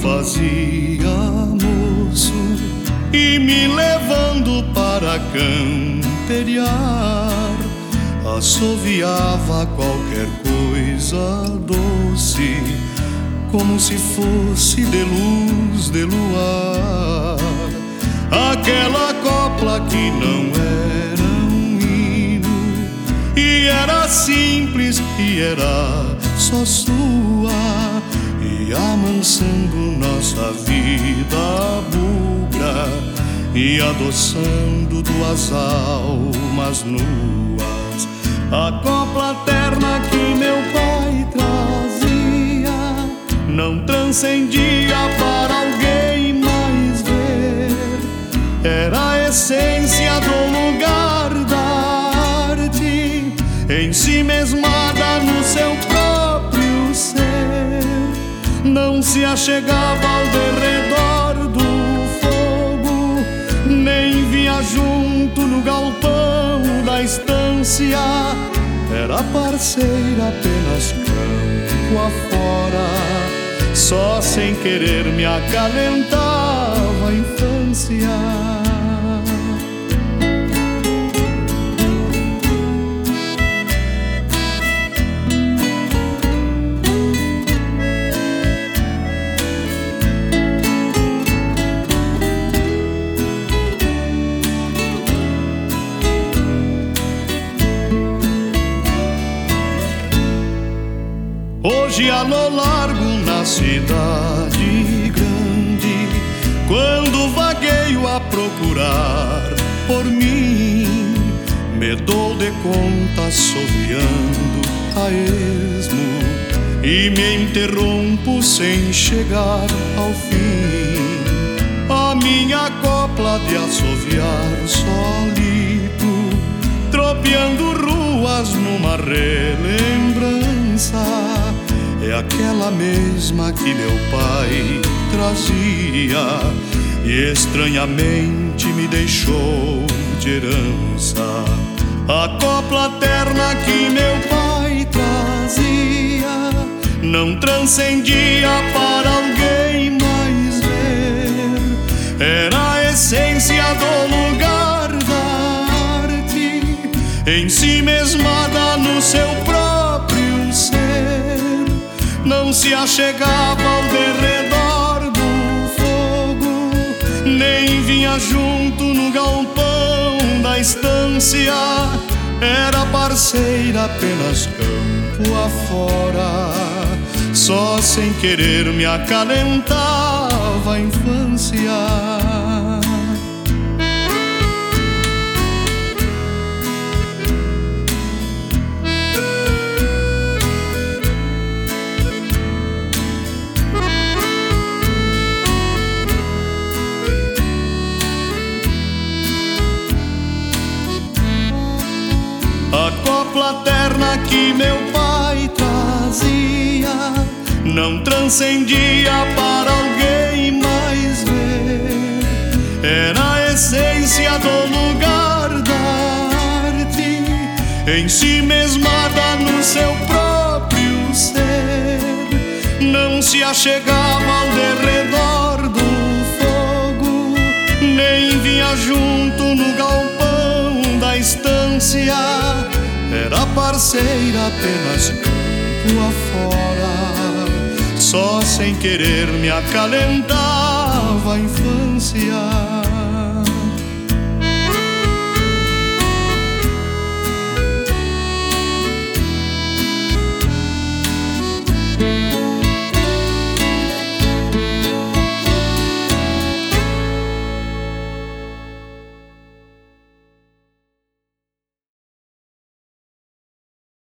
fazia moço e me levando para camperiar, assoviava qualquer coisa doce, como se fosse de luz de luar. Aquela copla que não era um hino, e era simples e era só sua, e amansando nossa vida bugra e adoçando duas almas nuas. A copla terna que meu pai trazia não transcendia para alguém mais ver, era a essência do lugar da arte, em si mesmada no seu próprio ser. Não se achegava ao derredor do fogo, nem via junto no galpão da estância. Era parceira apenas campo afora, só sem querer me acalentava a infância. Hoje a lo largo na cidade grande, quando vagueio a procurar por mim, me dou de conta assoviando a esmo e me interrompo sem chegar ao fim. A minha copla de assoviar solito, tropeando ruas numa relembrança, é aquela mesma que meu pai trazia e estranhamente me deixou de herança. A copla terna que meu pai trazia não transcendia para alguém mais ver, era a essência do lugar da arte, em si mesmada no seu próprio ser. Não se achegava ao derredor do fogo, nem vinha junto no galpão da estância. Era parceira apenas campo afora, só sem querer me acalentava a infância. A copla terna que meu pai trazia não transcendia para alguém mais ver, era a essência do lugar da arte, em si mesmada no seu próprio ser. Não se achegava ao derredor do fogo, nem vinha junto no galpão da estância. Era parceira apenas campo afora, só sem querer me acalentava a infância.